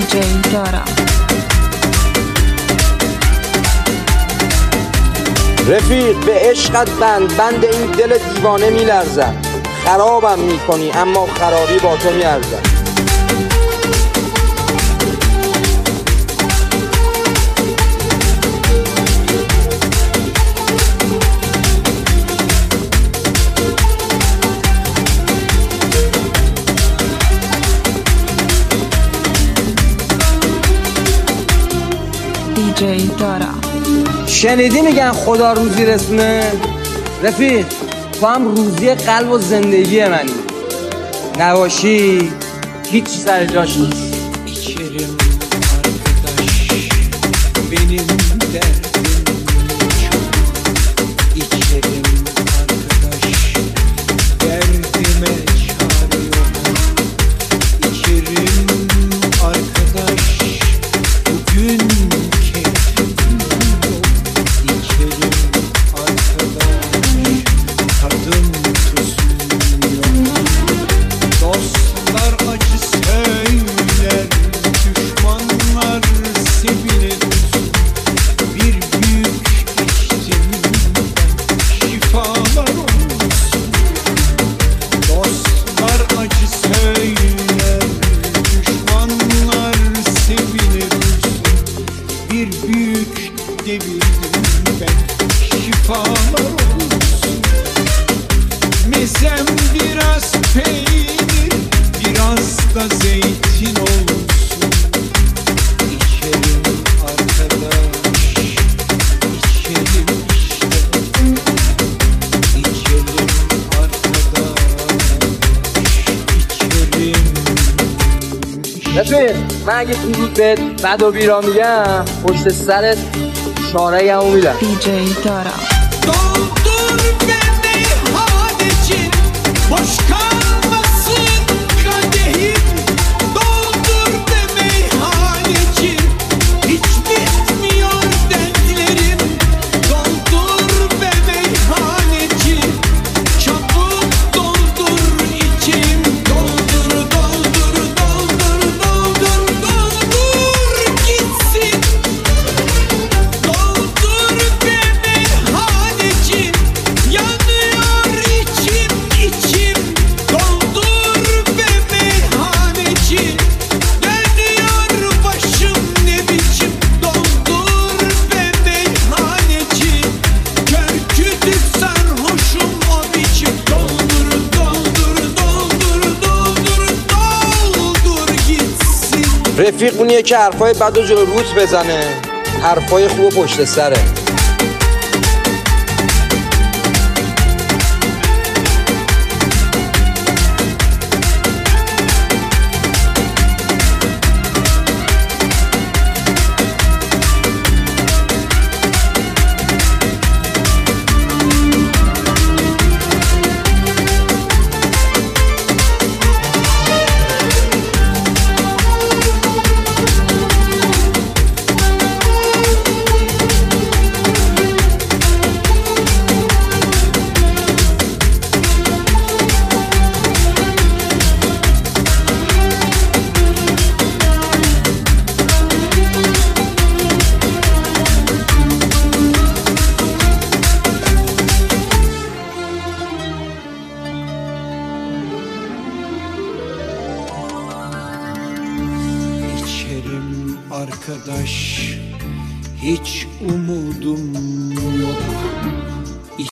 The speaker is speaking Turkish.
DJ Dara. رفیق به عشقت بند این دل دیوانه میلرزد. خرابم میکنی اما خرابی با تو میارزد. DJ Dara. شنیدی میگن خدا روزی رسونه؟ رفیق تو هم روزی قلب و زندگی منی. نباشی هیچ سر جاش نیست. İçerim arkadaş, benim derdim çok. İçerim arkadaş, derdime çare yok. İçerim arkadaş, bugün keyfim yok. İçerim arkadaş, tadım tuzum yok. Dostlar acı söyler, düşmanlar sevinir. Bir büyük içtimden şifalar olsun. Dostlar acı söyler, düşmanlar sevinir. Bir büyük devirdim ben, şifalar olsun. Mezem biraz peynir, biraz da zeytin olsun. İçerim arkadaş, içerim işte. İçerim arkadaş, içerim işte. رفیق من اگه تو روز بهت بد و بیرا میگم پشت سرت شارعیمو میدم. DJ Dara. Doldur be meyhaneci, boş kalmasın kadehim. Doldur be meyhaneci, hiç bitmiyor dertlerim. Doldur be meyhaneci, çabuk doldur içim. Doldur, doldur, doldur, doldur, doldur gitsin. Doldur be meyhaneci, yanıyor içim içim. Doldur be meyhaneci, dönüyor başım ne biçim. Doldur be meyhaneci, kör kütük sarhoşum o biçim. Doldur, doldur, doldur, doldur, doldur gitsin. رفیق اونیه که حرفای بد و جلو روت بزنه، حرفای خوب و پشت سره. İçerim arkadaş, hiç umudum yok.